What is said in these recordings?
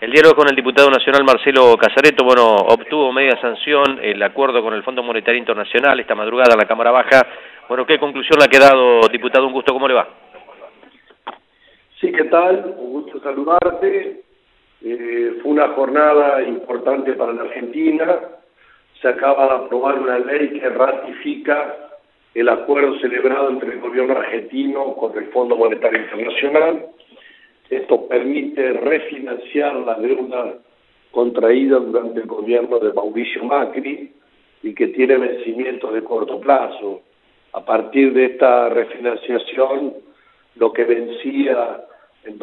El diálogo con el diputado nacional Marcelo Casareto, bueno, obtuvo media sanción el acuerdo con el Fondo Monetario Internacional esta madrugada en la Cámara Baja. Bueno, ¿qué conclusión le ha quedado, diputado? Un gusto, ¿cómo le va? Sí, ¿qué tal? Un gusto saludarte. Fue una jornada importante para la Argentina. Se acaba de aprobar una ley que ratifica el acuerdo celebrado entre el gobierno argentino con el Fondo Monetario Internacional. Esto permite refinanciar la deuda contraída durante el gobierno de Mauricio Macri y que tiene vencimientos de corto plazo. A partir de esta refinanciación, lo que vencía en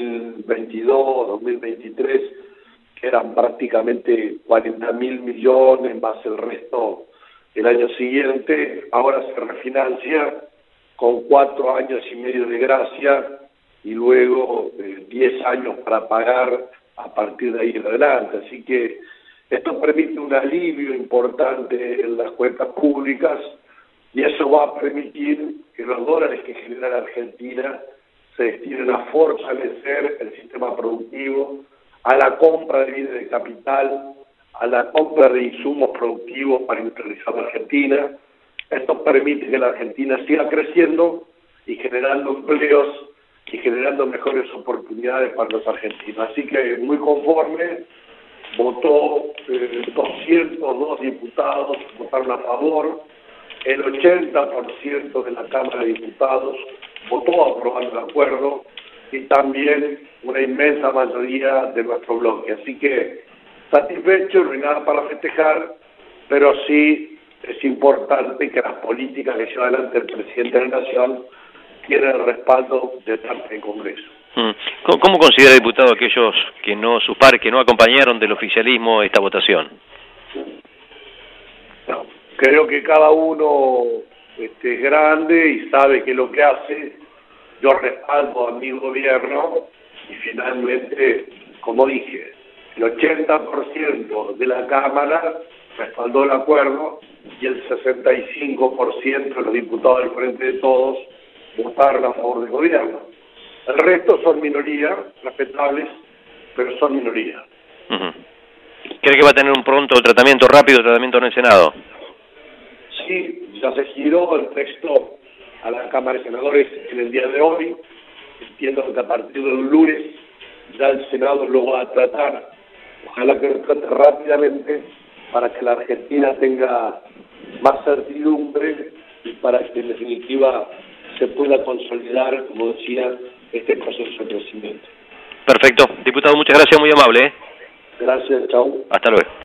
2022, 2023, que eran prácticamente 40.000 millones más el resto el año siguiente, ahora se refinancia con 4 años y medio de gracia y luego 10 años para pagar a partir de ahí en adelante. Así que esto permite un alivio importante en las cuentas públicas y eso va a permitir que los dólares que genera la Argentina se destinen a fortalecer el sistema productivo, a la compra de bienes de capital, a la compra de insumos productivos para industrializar la Argentina. Esto permite que la Argentina siga creciendo y generando empleos y generando mejores oportunidades para los argentinos. Así que muy conforme, votó 202 diputados, votaron a favor, el 80% de la Cámara de Diputados votó a aprobar el acuerdo y también una inmensa mayoría de nuestro bloque. Así que satisfecho, no hay nada para festejar, pero sí es importante que las políticas que lleva adelante el presidente de la Nación tienen el respaldo de parte del Congreso. ¿Cómo considera, diputado, aquellos que sus pares que no acompañaron del oficialismo esta votación? No, creo que cada uno es grande y sabe que lo que hace. Yo respaldo a mi gobierno y finalmente, como dije, el 80% de la Cámara respaldó el acuerdo y el 65% de los diputados del Frente de Todos votaron a favor del gobierno. El resto son minorías, respetables, pero son minorías. ¿Cree que va a tener un pronto tratamiento rápido, tratamiento en el Senado? Sí, ya se giró el texto a la Cámara de Senadores en el día de hoy. Entiendo que a partir del lunes ya el Senado lo va a tratar. Ojalá que lo trate rápidamente para que la Argentina tenga más certidumbre y para que en definitiva se pueda consolidar, como decía, este proceso de crecimiento. Perfecto. Diputado, muchas gracias, muy amable. Gracias, chao. Hasta luego.